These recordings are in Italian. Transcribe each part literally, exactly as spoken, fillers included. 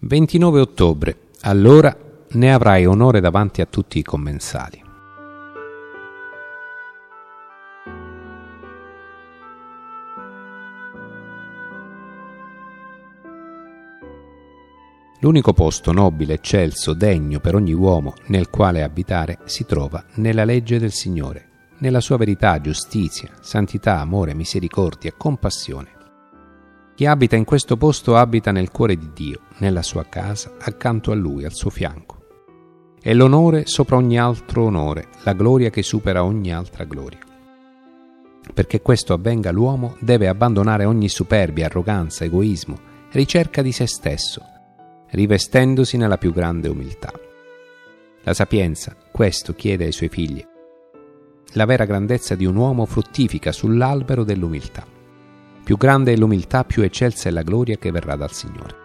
ventinove ottobre. Allora ne avrai onore davanti a tutti i commensali. L'unico posto nobile, eccelso, degno per ogni uomo nel quale abitare si trova nella legge del Signore, nella sua verità, giustizia, santità, amore, misericordia, compassione. Chi abita in questo posto abita nel cuore di Dio, nella sua casa, accanto a Lui, al suo fianco. È l'onore sopra ogni altro onore, la gloria che supera ogni altra gloria. Perché questo avvenga, l'uomo deve abbandonare ogni superbia, arroganza, egoismo, ricerca di se stesso, rivestendosi nella più grande umiltà. La sapienza questo chiede ai suoi figli. La vera grandezza di un uomo fruttifica sull'albero dell'umiltà. Più grande è l'umiltà, più eccelsa è la gloria che verrà dal Signore.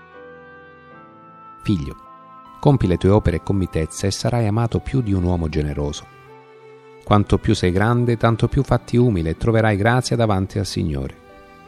Figlio, compi le tue opere con mitezza e sarai amato più di un uomo generoso. Quanto più sei grande, tanto più fatti umile e troverai grazia davanti al Signore.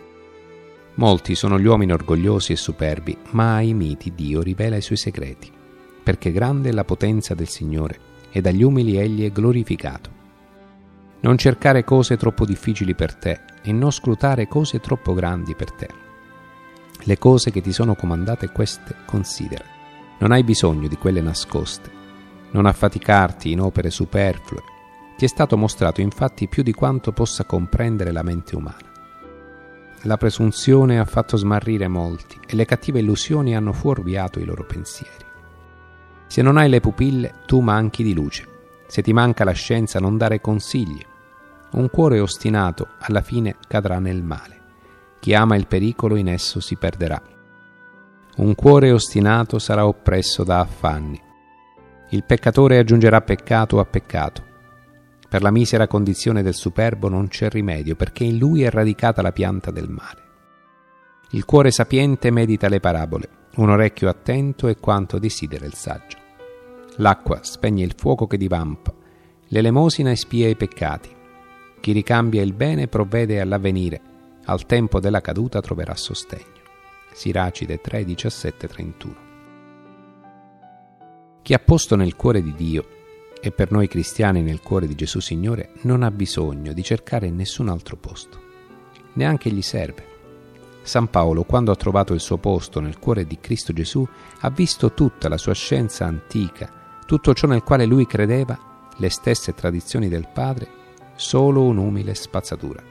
Molti sono gli uomini orgogliosi e superbi, ma ai miti Dio rivela i suoi segreti, perché grande è la potenza del Signore e dagli umili egli è glorificato. Non cercare cose troppo difficili per te e non scrutare cose troppo grandi per te. Le cose che ti sono comandate queste considera. Non hai bisogno di quelle nascoste. Non affaticarti in opere superflue. Ti è stato mostrato infatti più di quanto possa comprendere la mente umana. La presunzione ha fatto smarrire molti e le cattive illusioni hanno fuorviato i loro pensieri. Se non hai le pupille, tu manchi di luce. Se ti manca la scienza, non dare consigli. Un cuore ostinato alla fine cadrà nel male. Chi ama il pericolo in esso si perderà. Un cuore ostinato sarà oppresso da affanni. Il peccatore aggiungerà peccato a peccato. Per la misera condizione del superbo non c'è rimedio, perché in lui è radicata la pianta del male. Il cuore sapiente medita le parabole, un orecchio attento è quanto desidera il saggio. L'acqua spegne il fuoco che divampa, l'elemosina espia i peccati. Chi ricambia il bene provvede all'avvenire, al tempo della caduta troverà sostegno. Siracide tre, diciassette, trentuno. Chi ha posto nel cuore di Dio, e per noi cristiani nel cuore di Gesù Signore, non ha bisogno di cercare in nessun altro posto. Neanche gli serve. San Paolo, quando ha trovato il suo posto nel cuore di Cristo Gesù, ha visto tutta la sua scienza antica, tutto ciò nel quale lui credeva, le stesse tradizioni del Padre, solo un'umile spazzatura.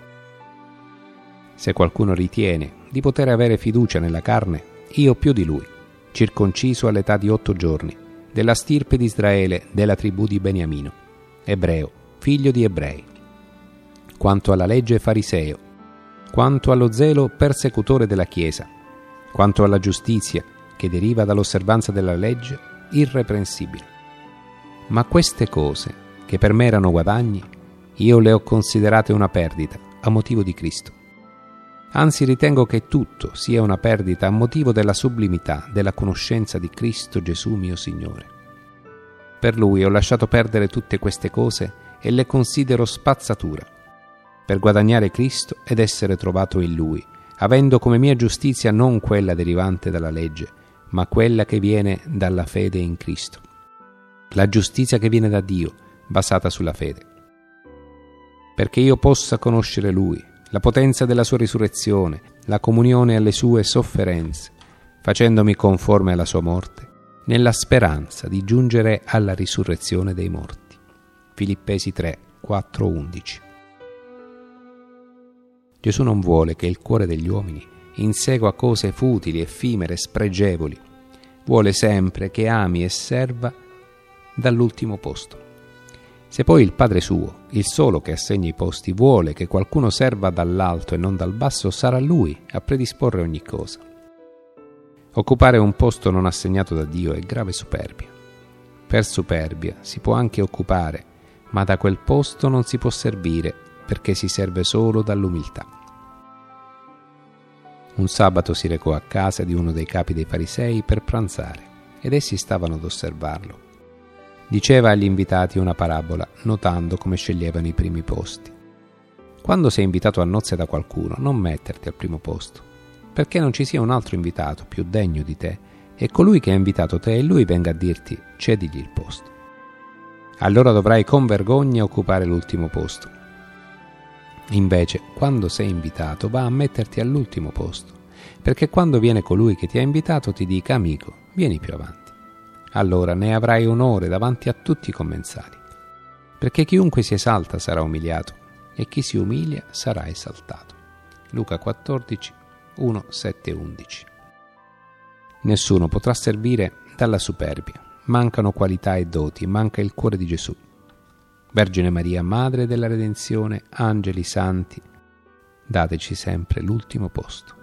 Se qualcuno ritiene di poter avere fiducia nella carne, io più di lui, circonciso all'età di otto giorni, della stirpe di Israele, della tribù di Beniamino, ebreo, figlio di ebrei. Quanto alla legge fariseo, quanto allo zelo persecutore della Chiesa, quanto alla giustizia che deriva dall'osservanza della legge, irreprensibile. Ma queste cose, che per me erano guadagni, io le ho considerate una perdita a motivo di Cristo. Anzi, ritengo che tutto sia una perdita a motivo della sublimità della conoscenza di Cristo Gesù mio Signore. Per Lui ho lasciato perdere tutte queste cose e le considero spazzatura, per guadagnare Cristo ed essere trovato in Lui, avendo come mia giustizia non quella derivante dalla legge, ma quella che viene dalla fede in Cristo. La giustizia che viene da Dio, basata sulla fede. Perché io possa conoscere Lui, la potenza della sua risurrezione, la comunione alle sue sofferenze, facendomi conforme alla sua morte, nella speranza di giungere alla risurrezione dei morti. Filippesi tre, quattro, undici. Gesù non vuole che il cuore degli uomini insegua cose futili, effimere, spregevoli. Vuole sempre che ami e serva dall'ultimo posto. Se poi il Padre suo, il solo che assegna i posti, vuole che qualcuno serva dall'alto e non dal basso, sarà Lui a predisporre ogni cosa. Occupare un posto non assegnato da Dio è grave superbia. Per superbia si può anche occupare, ma da quel posto non si può servire, perché si serve solo dall'umiltà. Un sabato si recò a casa di uno dei capi dei farisei per pranzare, ed essi stavano ad osservarlo. Diceva agli invitati una parabola, notando come sceglievano i primi posti. Quando sei invitato a nozze da qualcuno, non metterti al primo posto, perché non ci sia un altro invitato più degno di te e colui che ha invitato te e lui venga a dirti cedigli il posto. Allora dovrai con vergogna occupare l'ultimo posto. Invece, quando sei invitato, va a metterti all'ultimo posto, perché quando viene colui che ti ha invitato ti dica: amico, vieni più avanti. Allora ne avrai onore davanti a tutti i commensali, perché chiunque si esalta sarà umiliato e chi si umilia sarà esaltato. Luca quattordici, uno, sette, undici. Nessuno potrà servire dalla superbia. Mancano qualità e doti, manca il cuore di Gesù. Vergine Maria, Madre della Redenzione, angeli santi, dateci sempre l'ultimo posto.